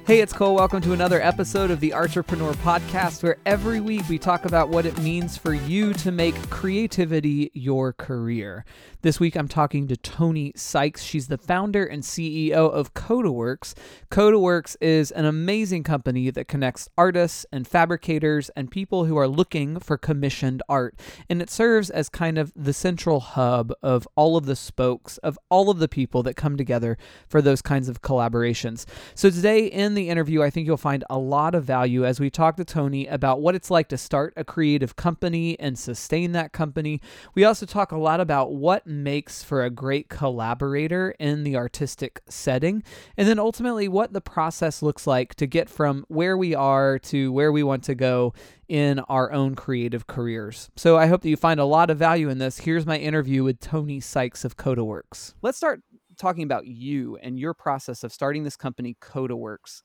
Hey, it's Cole. Welcome to another episode of the Artrepreneur Podcast, where every week we talk about what it means for you to make creativity your career. This week I'm talking to Toni Sykes. She's the founder and CEO of CodaWorks. CodaWorks is an amazing company that connects artists and fabricators and people who are looking for commissioned art. And it serves as kind of the central hub of all of the spokes of all of the people that come together for those kinds of collaborations. So today in the interview, I think you'll find a lot of value as we talk to Toni about what it's like to start a creative company and sustain that company. We also talk a lot about what makes for a great collaborator in the artistic setting, and then ultimately what the process looks like to get from where we are to where we want to go in our own creative careers. So I hope that you find a lot of value in this. Here's my interview with Toni Sykes of CodaWorks. Let's start talking about you and your process of starting this company, CodaWorks.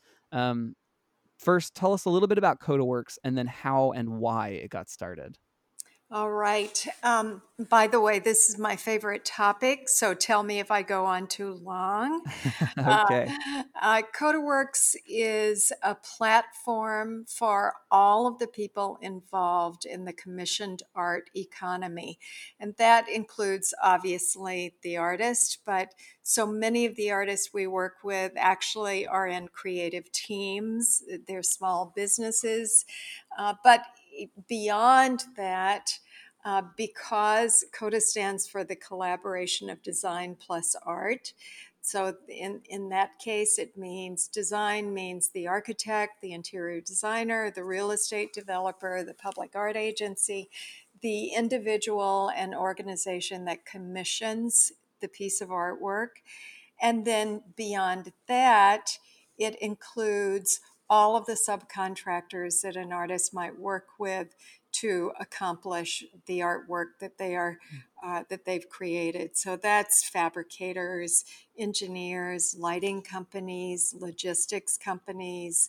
First, tell us a little bit about CodaWorks and then how and why it got started. All right. By the way, this is my favorite topic, so tell me if I go on too long. Okay. CodaWorks is a platform for all of the people involved in the commissioned art economy. And that includes, obviously, the artist, but so many of the artists we work with actually are in creative teams. They're small businesses. But beyond that, because CODA stands for the collaboration of design plus art. So in that case, it means design means the architect, the interior designer, the real estate developer, the public art agency, the individual and organization that commissions the piece of artwork. And then beyond that, it includes all of the subcontractors that an artist might work with to accomplish the artwork that they've created. So that's fabricators, engineers, lighting companies, logistics companies,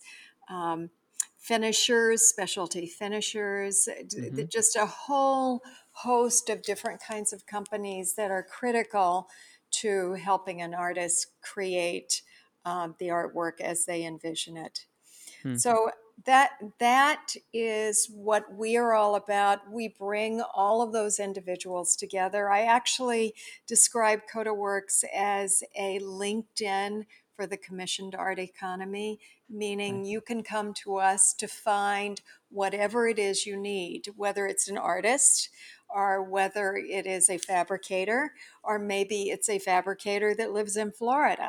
finishers, specialty finishers, just a whole host of different kinds of companies that are critical to helping an artist create the artwork as they envision it. So that is what we are all about. We bring all of those individuals together. I actually describe CodaWorks as a LinkedIn for the commissioned art economy, meaning Nice. you can come to us to find whatever it is you need, whether it's an artist or whether it is a fabricator, or maybe it's a fabricator that lives in Florida.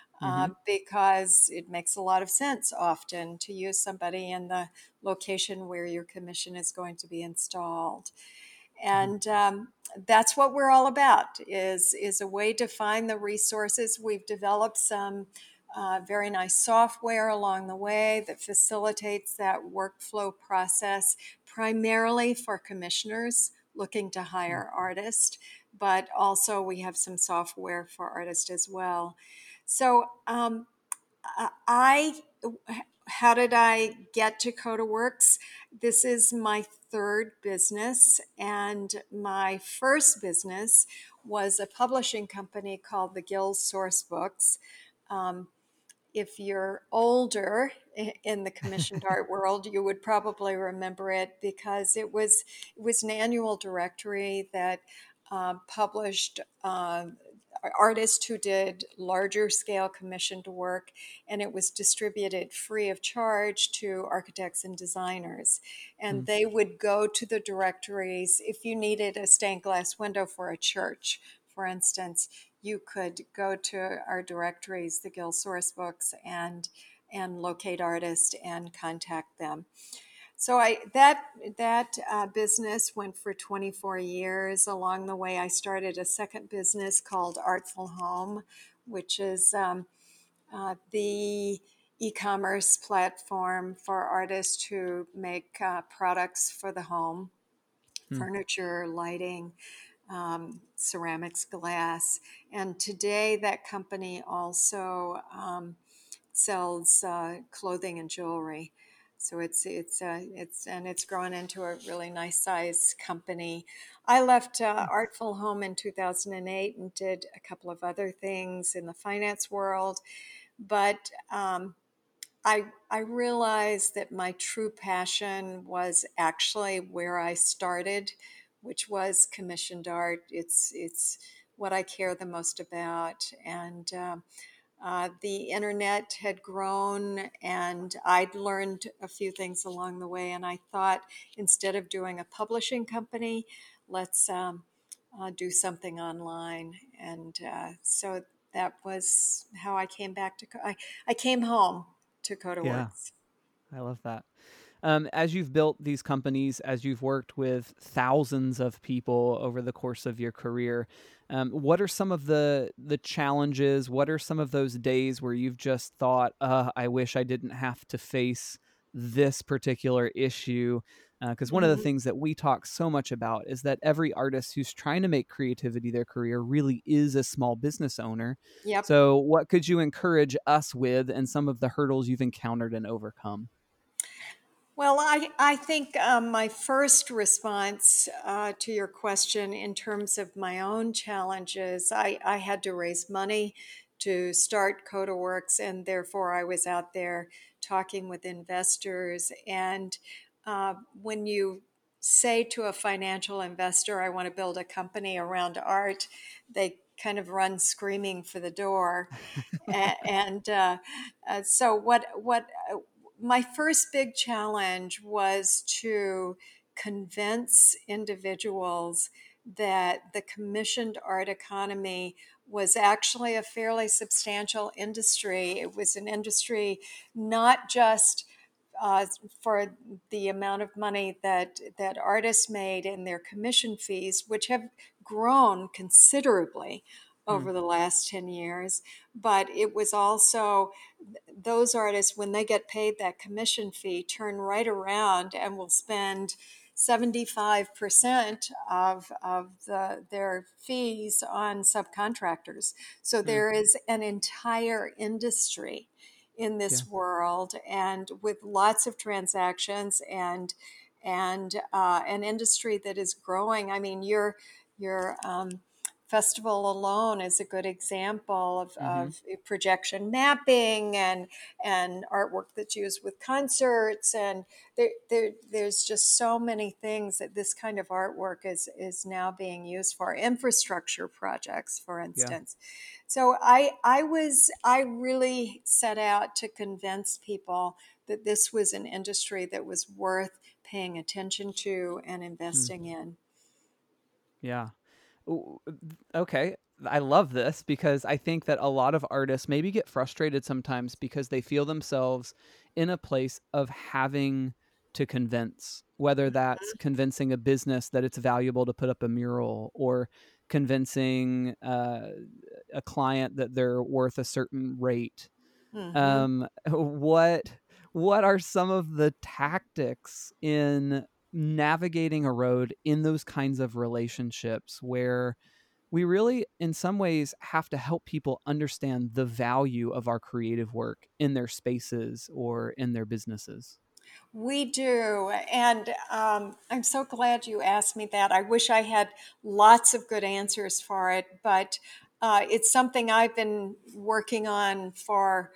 Because it makes a lot of sense often to use somebody in the location where your commission is going to be installed. And that's what we're all about, is a way to find the resources. We've developed some very nice software along the way that facilitates that workflow process, primarily for commissioners looking to hire artists, but also we have some software for artists as well. So I, how did I get to CodaWorks? This is my third business, and my first business was a publishing company called the Guild Source Books. If you're older in the commissioned art world, you would probably remember it because it was an annual directory that published artists who did larger scale commissioned work, and it was distributed free of charge to architects and designers. And they would go to the directories. If you needed a stained glass window for a church, for instance, you could go to our directories, the Guild Source Books, and locate artists and contact them. So that business went for 24 years. Along the way, I started a second business called Artful Home, which is the e-commerce platform for artists who make products for the home, furniture, lighting, ceramics, glass. And today, that company also sells clothing and jewelry. So it's grown into a really nice size company. I left Artful Home in 2008 and did a couple of other things in the finance world, but I realized that my true passion was actually where I started, which was commissioned art. It's what I care the most about, and the internet had grown, and I'd learned a few things along the way. And I thought, instead of doing a publishing company, let's do something online. And so that was how I came back to. I came home to Yeah, CodaWorks. I love that. As you've built these companies, as you've worked with thousands of people over the course of your career, what are some of the challenges? What are some of those days where you've just thought, I wish I didn't have to face this particular issue? Because one of the Mhm. things that we talk so much about is that every artist who's trying to make creativity their career really is a small business owner. Yep. So, what could you encourage us with and some of the hurdles you've encountered and overcome? Well, I think my first response to your question in terms of my own challenges, I had to raise money to start CodaWorks, and therefore I was out there talking with investors. And when you say to a financial investor, I want to build a company around art, they kind of run screaming for the door. And so what my first big challenge was to convince individuals that the commissioned art economy was actually a fairly substantial industry. It was an industry not just uh, for the amount of money that artists made in their commission fees, which have grown considerably Hmm. over the last 10 years, but it was also those artists, when they get paid that commission fee, turn right around and will spend 75% their fees on subcontractors. So Hmm. there is an entire industry in Yeah. this world, and with lots of transactions, and an industry that is growing. I mean, your festival alone is a good example Hmm. of projection mapping and artwork that's used with concerts, and there's just so many things that this kind of artwork is now being used for infrastructure projects, for Yeah. instance. So I really set out to convince people that this was an industry that was worth paying attention to and Hmm. investing in. Yeah. Ooh, okay. I love this because I think that a lot of artists maybe get frustrated sometimes because they feel themselves in a place of having to convince, whether that's convincing a business that it's valuable to put up a mural or convincing a client that they're worth a certain rate. Hmm. um what are some of the tactics in navigating a road in those kinds of relationships where we really in some ways have to help people understand the value of our creative work in their spaces or in their businesses? We do. And I'm so glad you asked me that. I wish I had lots of good answers for it, but it's something I've been working on for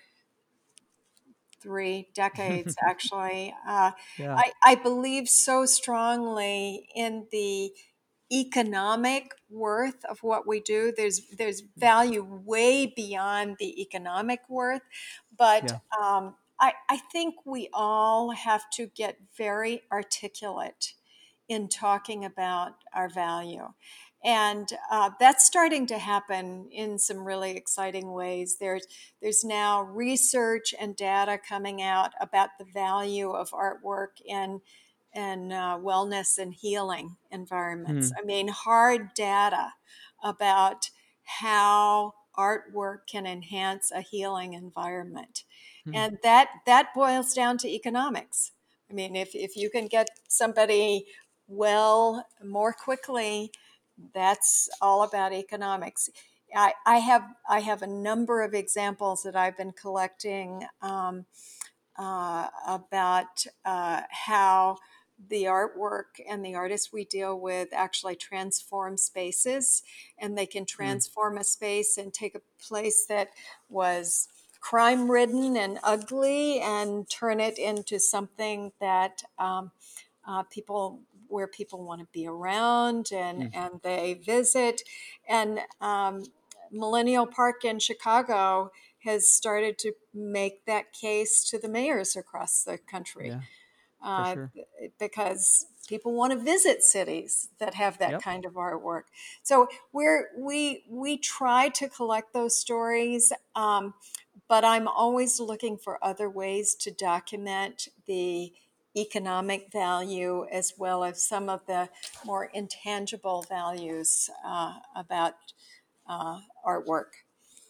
3 decades, actually. Yeah. I believe so strongly in the economic worth of what we do. There's value way beyond the economic worth, but Yeah. I think we all have to get very articulate in talking about our value. And that's starting to happen in some really exciting ways. There's now research and data coming out about the value of artwork in wellness and healing environments. Hmm. I mean, hard data about how artwork can enhance a healing environment. Hmm. And that boils down to economics. I mean, if you can get somebody well more quickly, that's all about economics. I have a number of examples that I've been collecting about how the artwork and the artists we deal with actually transform spaces, and they can Hmm. transform a space and take a place that was crime-ridden and ugly and turn it into something that people where people want to be around Mm. and they visit. And Millennial Park in Chicago has started to make that case to the mayors across the country, Yeah, for uh, sure. because people want to visit cities that have that Yep. kind of artwork. So we try to collect those stories, but I'm always looking for other ways to document the economic value as well as some of the more intangible values about artwork.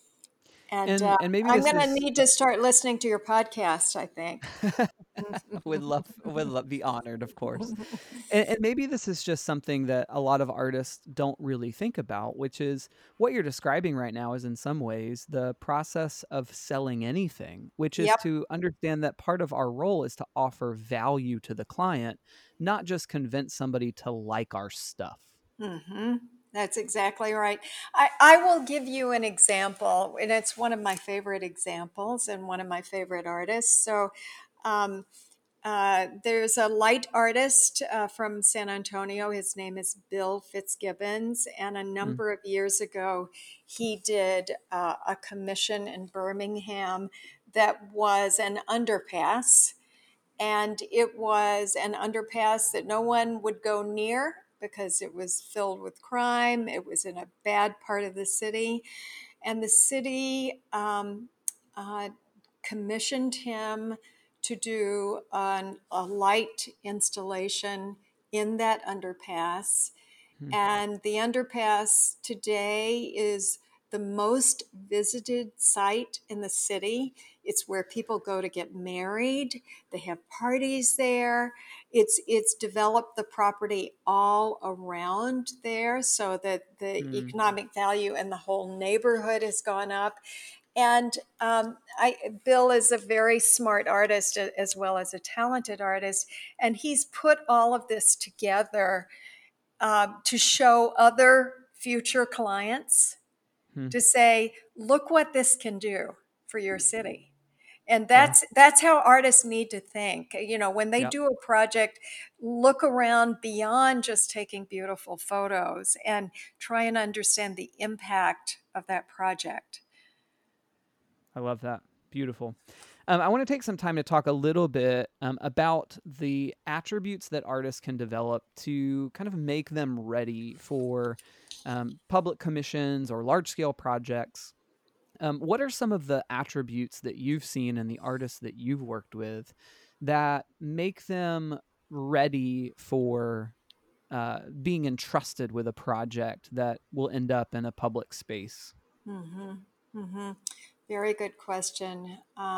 And And maybe I'm this going to is need to start listening to your podcast, I think. would love be honored, of course. And maybe this is just something that a lot of artists don't really think about, which is what you're describing right now is in some ways the process of selling anything, which is Yep. to understand that part of our role is to offer value to the client, not just convince somebody to like our stuff. Hmm. That's exactly right. I will give you an example, and it's one of my favorite examples and one of my favorite artists. So, um, there's a light artist from San Antonio. His name is Bill Fitzgibbons. And a Mm, number of years ago, he did a commission in Birmingham that was an underpass. And it was an underpass that no one would go near because it was filled with crime. It was in a bad part of the city. And the city uh, commissioned him to do a light installation in that underpass. mm, And the underpass today is the most visited site in the city. It's where people go to get married. They have parties there. It's developed the property all around there so that the mm. economic value in the whole neighborhood has gone up. And Bill is a very smart artist as well as a talented artist, and he's put all of this together to show other future clients Hmm. to say, look what this can do for your city. And Yeah. that's how artists need to think. When they Yep. do a project, look around beyond just taking beautiful photos and try and understand the impact of that project. I love that. Beautiful. I want to take some time to talk a little bit about the attributes that artists can develop to kind of make them ready for public commissions or large scale projects. What are some of the attributes that you've seen in the artists that you've worked with that make them ready for being entrusted with a project that will end up in a public space? Hmm. Hmm. Very good question.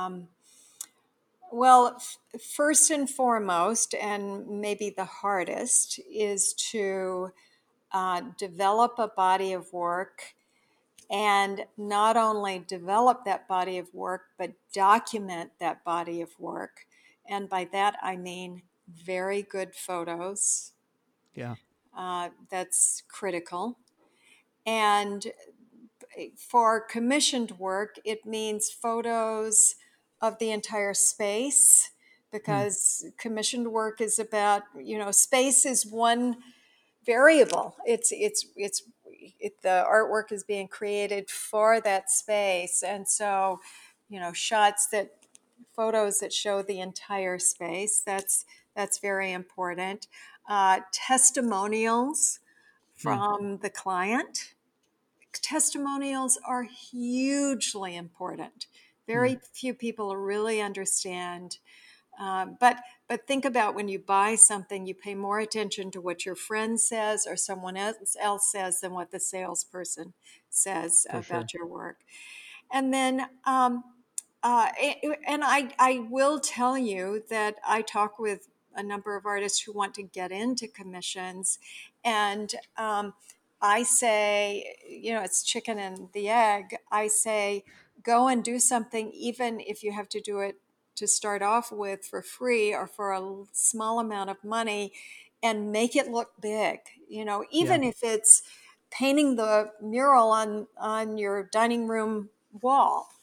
Well, first and foremost, and maybe the hardest, is to develop a body of work, and not only develop that body of work, but document that body of work. And by that, I mean very good photos. Yeah. That's critical. And for commissioned work, it means photos of the entire space, Hmm. because commissioned work is about, space is one variable. The artwork is being created for that space. And so, photos that show the entire space, that's very important. Testimonials Hmm. from the client. Testimonials are hugely important. Hmm. Very few people really understand. But think about when you buy something, you pay more attention to what your friend says or someone else says than what the salesperson says For sure. about your work. And then, and I will tell you that I talk with a number of artists who want to get into commissions, and I say, it's chicken and the egg. I say, go and do something, even if you have to do it to start off with for free or for a small amount of money, and make it look big. Yeah. Even if it's painting the mural on your dining room wall.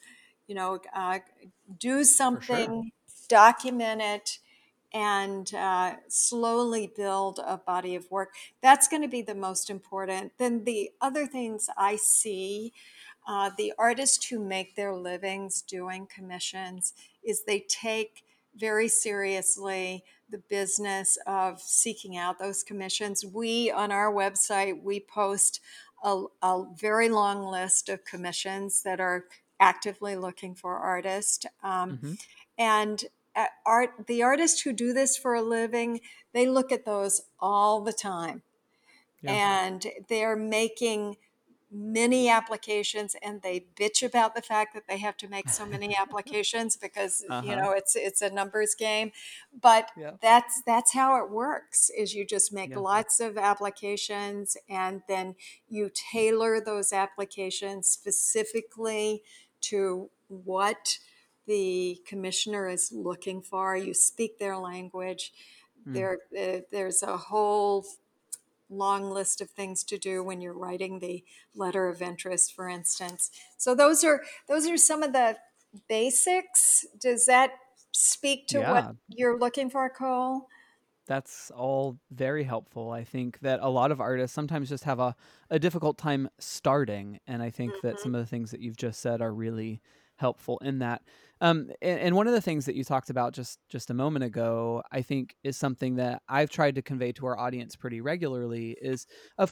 do For sure. something, document it, and slowly build a body of work. That's going to be the most important. Then the other things I see, the artists who make their livings doing commissions, is they take very seriously the business of seeking out those commissions. We, on our website, we post a very long list of commissions that are actively looking for artists. Hmm. And the artists who do this for a living, they look at those all the time, Yeah. and they're making many applications, and they bitch about the fact that they have to make so many applications because Uh-huh. it's a numbers game. But Yeah. that's how it works, is you just make Yeah. lots of applications, and then you tailor those applications specifically to what the commissioner is looking for. You speak their language. Mm. There's a whole long list of things to do when you're writing the letter of interest, for instance. So those are some of the basics. Does that speak to what Yeah. you're looking for, Cole? That's all very helpful. I think that a lot of artists sometimes just have a difficult time starting. And I think that Mhm. some of the things that you've just said are really helpful in that. And one of the things that you talked about just a moment ago, I think is something that I've tried to convey to our audience pretty regularly is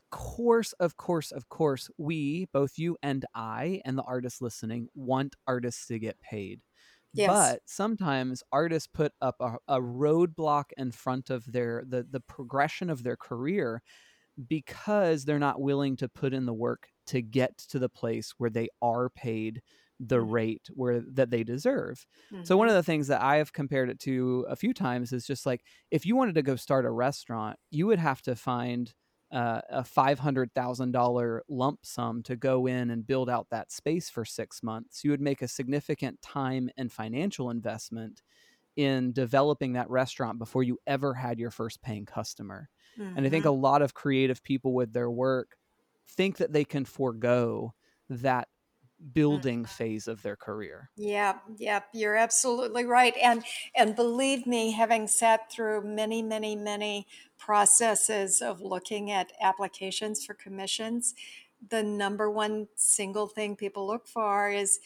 of course, we, both you and I, and the artists listening, want artists to get paid. Yes. But sometimes artists put up a roadblock in front of the progression of their career because they're not willing to put in the work to get to the place where they are paid the rate where that they deserve. So one Mm-hmm. of the things that I have compared it to a few times is just like if you wanted to go start a restaurant, you would have to find a $500,000 lump sum to go in and build out that space for 6 months. You would make a significant time and financial investment in developing that restaurant before you ever had your first paying customer. And I think Mm-hmm. a lot of creative people with their work think that they can forego that building phase of their career. Yeah, yeah, you're absolutely right. And believe me, having sat through many, many, many processes of looking at applications for commissions, the number one single thing people look for is,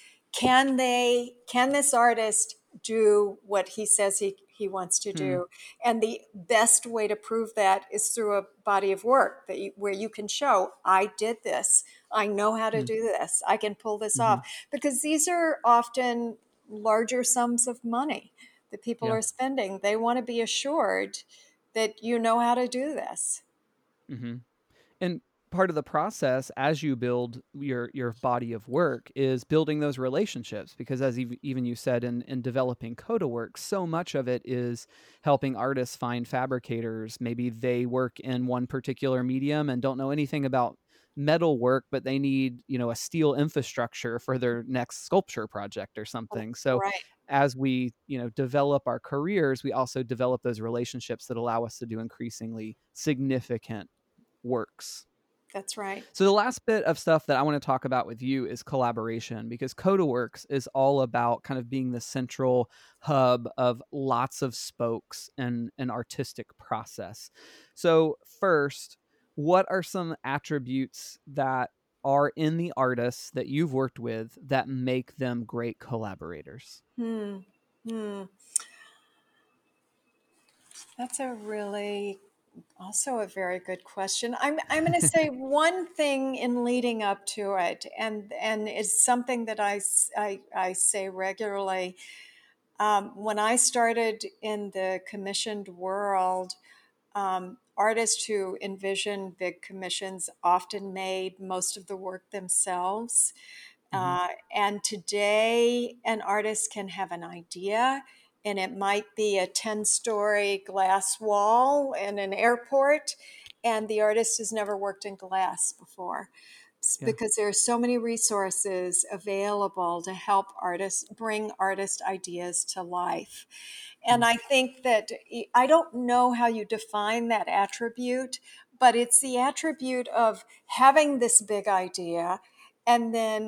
can this artist do what he says he wants to Hmm. do? And the best way to prove that is through a body of work where you can show, I did this. I know how to Hmm. do this. I can pull this Hmm. off, because these are often larger sums of money that people Yeah. are spending. They want to be assured that you know how to do this. Hmm. And part of the process as you build your body of work is building those relationships because as even you said in developing CodaWorks, so much of it is helping artists find fabricators. Maybe they work in one particular medium and don't know anything about metal work, but they need, a steel infrastructure for their next sculpture project or something. So Right. as we, develop our careers, we also develop those relationships that allow us to do increasingly significant works. That's right. So the last bit of stuff that I want to talk about with you is collaboration because CodaWorks is all about kind of being the central hub of lots of spokes and an artistic process. So first, what are some attributes that are in the artists that you've worked with that make them great collaborators? Hmm. Hmm. That's a really also a very good question. I'm going to say one thing in leading up to it, and it's something that I say regularly. When I started in the commissioned world, artists who envisioned big commissions often made most of the work themselves. Hmm. And today, an artist can have an idea, and it might be a 10-story glass wall in an airport, and the artist has never worked in glass before. Yeah. Because there are so many resources available to help artists bring artist ideas to life. Mm. And I think that I don't know how you define that attribute, but it's the attribute of having this big idea and then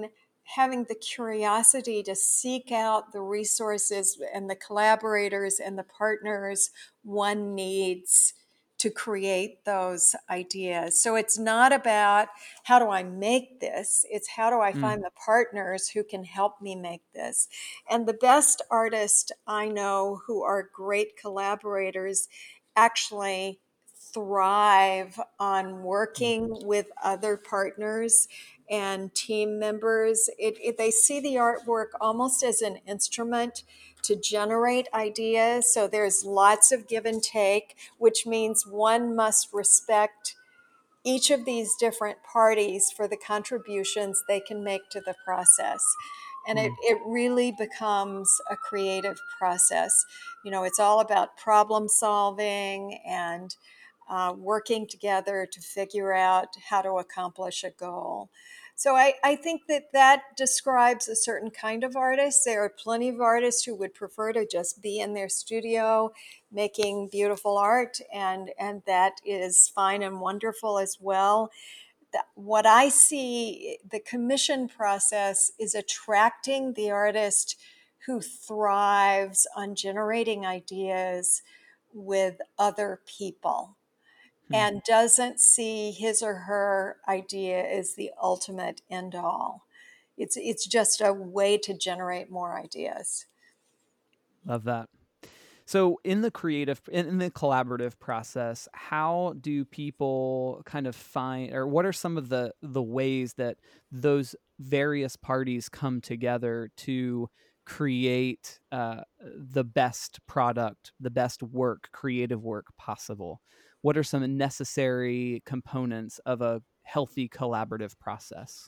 having the curiosity to seek out the resources and the collaborators and the partners one needs to create those ideas. So it's not about how do I make this, it's how do I Mm. find the partners who can help me make this. And the best artists I know who are great collaborators actually thrive on Mm. working with other partners and team members. They see the artwork almost as an instrument to generate ideas. So there's lots of give and take, which means one must respect each of these different parties for the contributions they can make to the process. And Mm. it really becomes a creative process. You know, it's all about problem solving and working together to figure out how to accomplish a goal. So I think that describes a certain kind of artist. There are plenty of artists who would prefer to just be in their studio making beautiful art, and that is fine and wonderful as well. What I see, the commission process is attracting the artist who thrives on generating ideas with other people Mm. and doesn't see his or her idea as the ultimate end all. It's just a way to generate more ideas. Love that. So in the collaborative process, how do people kind of find, or what are some of the ways that those various parties come together to create the best product, the best work, creative work possible? What are some necessary components of a healthy collaborative process?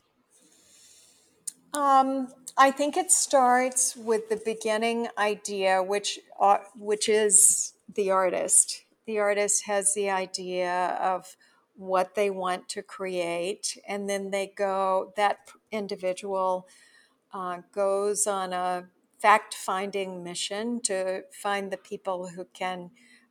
I think it starts with the beginning idea, which is the artist. The artist has the idea of what they want to create, and then that individual goes on a fact-finding mission to find the people who can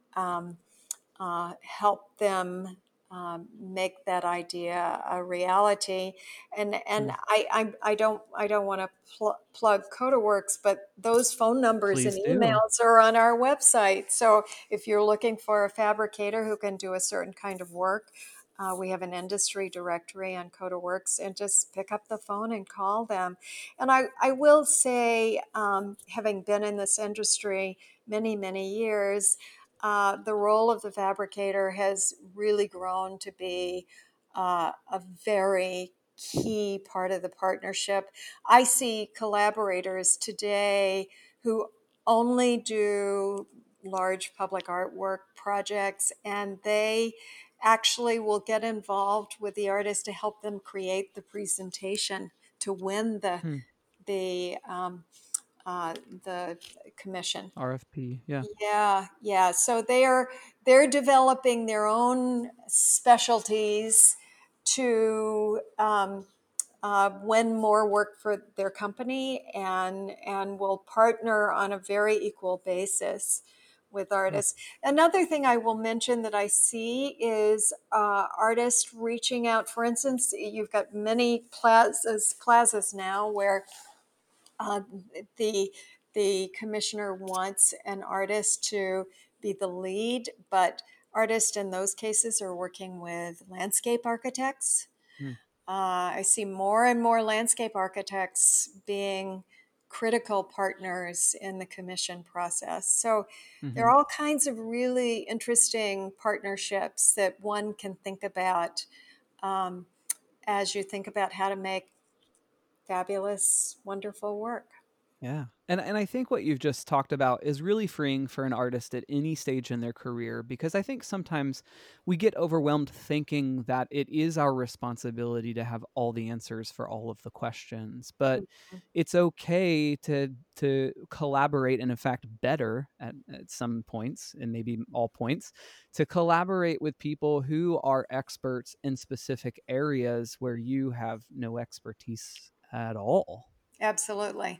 help them make that idea a reality. And Mm. I don't want to plug CodaWorks, but those phone numbers and Please do. emails are on our website. So if you're looking for a fabricator who can do a certain kind of work, we have an industry directory on CodaWorks, and just pick up the phone and call them. And I will say, having been in this industry many, many years, the role of the fabricator has really grown to be a very key part of the partnership. I see collaborators today who only do large public artwork projects, and they actually will get involved with the artist to help them create the presentation to win Hmm. the um, the commission. RFP. Yeah. Yeah, yeah. So they're developing their own specialties to win more work for their company, and will partner on a very equal basis with Hmm. artists. Another thing I will mention that I see is artists reaching out. For instance, you've got many plazas now where uh, the the commissioner wants an artist to be the lead, but artists in those cases are working with landscape architects. Hmm. I see more and more landscape architects being critical partners in the commission process. So there Hmm. are all kinds of really interesting partnerships that one can think about um, as you think about how to make fabulous, wonderful work. Yeah. And I think what you've just talked about is really freeing for an artist at any stage in their career, because I think sometimes we get overwhelmed thinking that it is our responsibility to have all the answers for all of the questions. But it's okay to collaborate, and in fact better at some points, and maybe all points, to collaborate with people who are experts in specific areas where you have no expertise at all. Absolutely.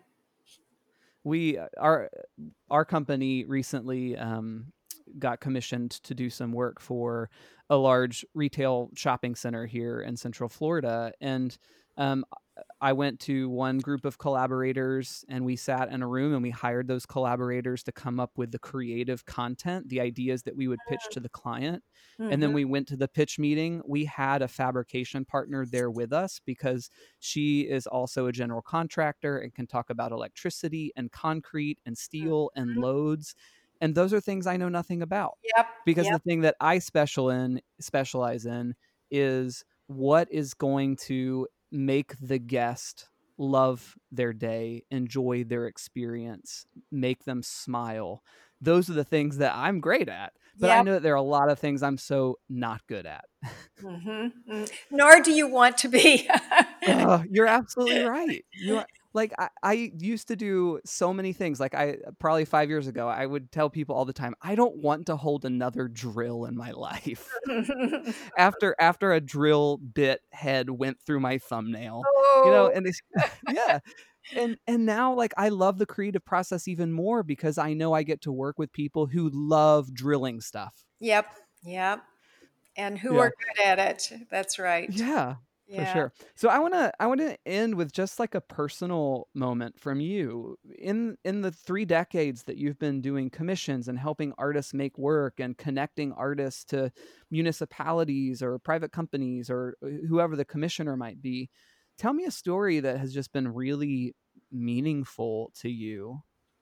We our company recently got commissioned to do some work for a large retail shopping center here in Central Florida, and I went to one group of collaborators and we sat in a room and we hired those collaborators to come up with the creative content, the ideas that we would pitch to the client. And Mm-hmm. then we went to the pitch meeting. We had a fabrication partner there with us because she is also a general contractor and can talk about electricity and concrete and steel and loads. And those are things I know nothing about, Yep. because the Yep. thing that I specialize in is what is going to make the guest love their day, enjoy their experience, make them smile. Those are the things that I'm great at, but I Yep. know that there are a lot of things I'm so not good at. Mm-hmm. Nor do you want to be. You're absolutely right. You are like I used to do so many things. Like I probably 5 years ago, I would tell people all the time, I don't want to hold another drill in my life. After a drill bit head went through my thumbnail, Oh, and they, yeah. And now, like, I love the creative process even more because I know I get to work with people who love drilling stuff. yep. Yep. And who are Yeah. good at it. That's right. Yeah, for Yeah. sure. So I want to end with just like a personal moment from you. In the 3 decades that you've been doing commissions and helping artists make work and connecting artists to municipalities or private companies or whoever the commissioner might be, tell me a story that has just been really meaningful to you.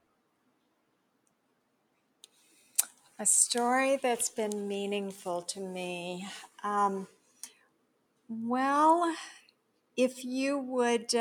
A story that's been meaningful to me. Um, well, if you would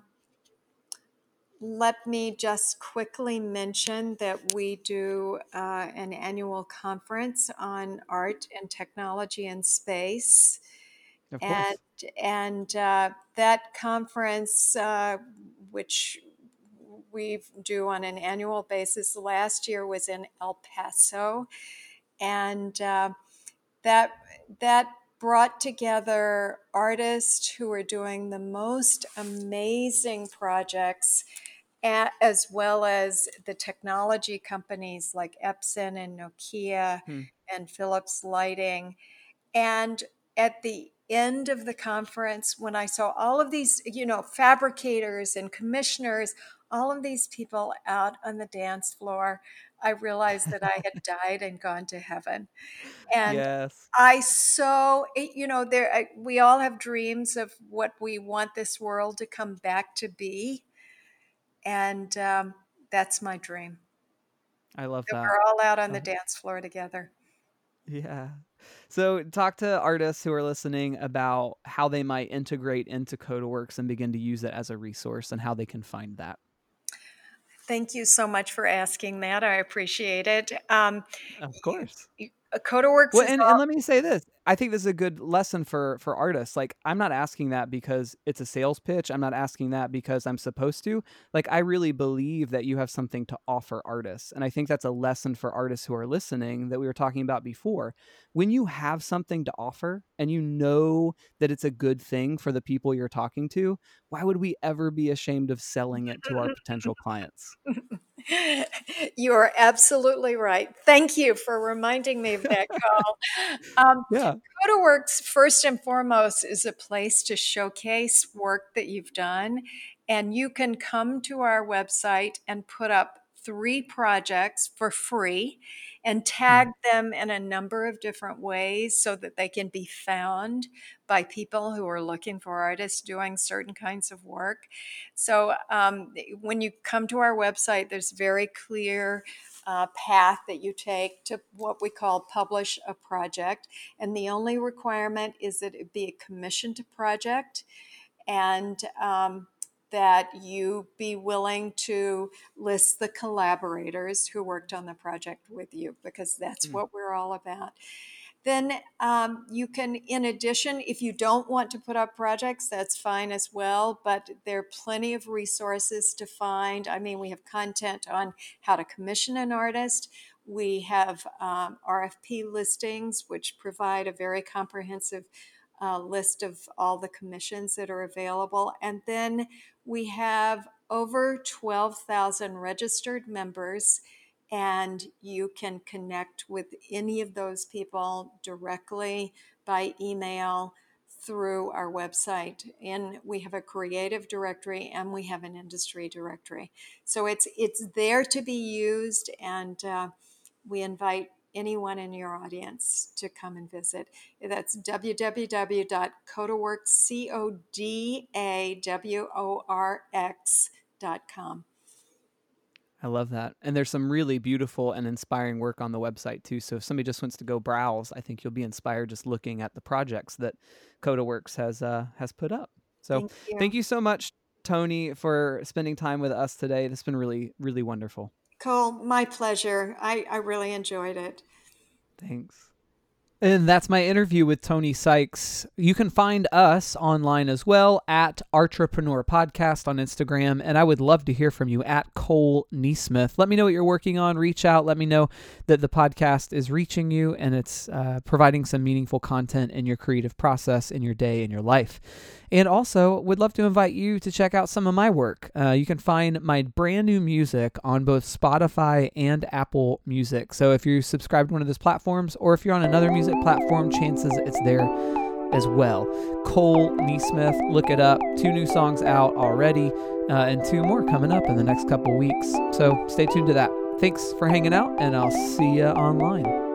let me just quickly mention that we do an annual conference on art and technology and space. Of And course. that conference, which we do on an annual basis, last year was in El Paso, and that that brought together artists who are doing the most amazing projects, as well as the technology companies like Epson and Nokia Hmm. and Philips Lighting. And at the end of the conference, when I saw all of these, fabricators and commissioners, all of these people out on the dance floor, I realized that I had died and gone to heaven. And Yes. we all have dreams of what we want this world to come back to be. And that's my dream, I love that that. we're all out on the Uh, dance floor together. yeah. So talk to artists who are listening about how they might integrate into CodaWorks and begin to use it as a resource and how they can find that. Thank you so much for asking that. I appreciate it. Of course. CodaWorks Well, is and all. let me say this. I think this is a good lesson for artists. Like, I'm not asking that because it's a sales pitch. I'm not asking that because I'm supposed to. Like, I really believe that you have something to offer artists. And I think that's a lesson for artists who are listening that we were talking about before. When you have something to offer and you know that it's a good thing for the people you're talking to, why would we ever be ashamed of selling it to our potential clients? You are absolutely right. Thank you for reminding me of that call. Yeah. CodaWorks, first and foremost, is a place to showcase work that you've done. And you can come to our website and put up 3 projects for free and tag Mm. them in a number of different ways so that they can be found by people who are looking for artists doing certain kinds of work. So when you come to our website, there's very clear path that you take to what we call publish a project. And the only requirement is that it be a commissioned project, and that you be willing to list the collaborators who worked on the project with you, because that's Mm. what we're all about. Then you can, in addition, if you don't want to put up projects, that's fine as well. But there are plenty of resources to find. I mean, we have content on how to commission an artist. We have RFP listings, which provide a very comprehensive list of all the commissions that are available. And then we have over 12,000 registered members, and you can connect with any of those people directly by email through our website, and we have a creative directory and we have an industry directory. So it's there to be used, and we invite anyone in your audience to come and visit. That's www.codaworks.com. I love that. And there's some really beautiful and inspiring work on the website too. So if somebody just wants to go browse, I think you'll be inspired just looking at the projects that CodaWorks has put up. So thank you so much, Toni, for spending time with us today. This has been really, really wonderful. Cole, my pleasure. I really enjoyed it. Thanks. And that's my interview with Toni Sykes. You can find us online as well at Artrapreneur Podcast on Instagram. And I would love to hear from you at Cole Neesmith. Let me know what you're working on. Reach out. Let me know that the podcast is reaching you and it's providing some meaningful content in your creative process, in your day, in your life. And also, would love to invite you to check out some of my work. You can find my brand new music on both Spotify and Apple Music. So if you subscribe to one of those platforms, or if you're on another music platform, chances it's there as well. Cole Neesmith, look it up. 2 new songs out already, and 2 more coming up in the next couple weeks. So stay tuned to that. Thanks for hanging out, and I'll see you online.